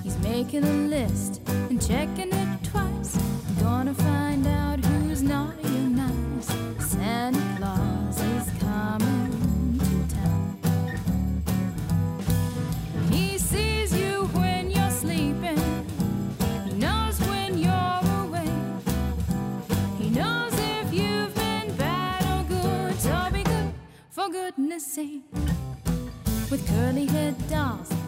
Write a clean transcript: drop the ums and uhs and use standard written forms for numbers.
He's making a list and checking it twice. Gonna find out who's naughty or nice. Santa Claus is coming to town. He sees you when you're sleeping. He knows when you're awake. He knows if you've been bad or good. So be good, for goodness sake. With curly-haired dolls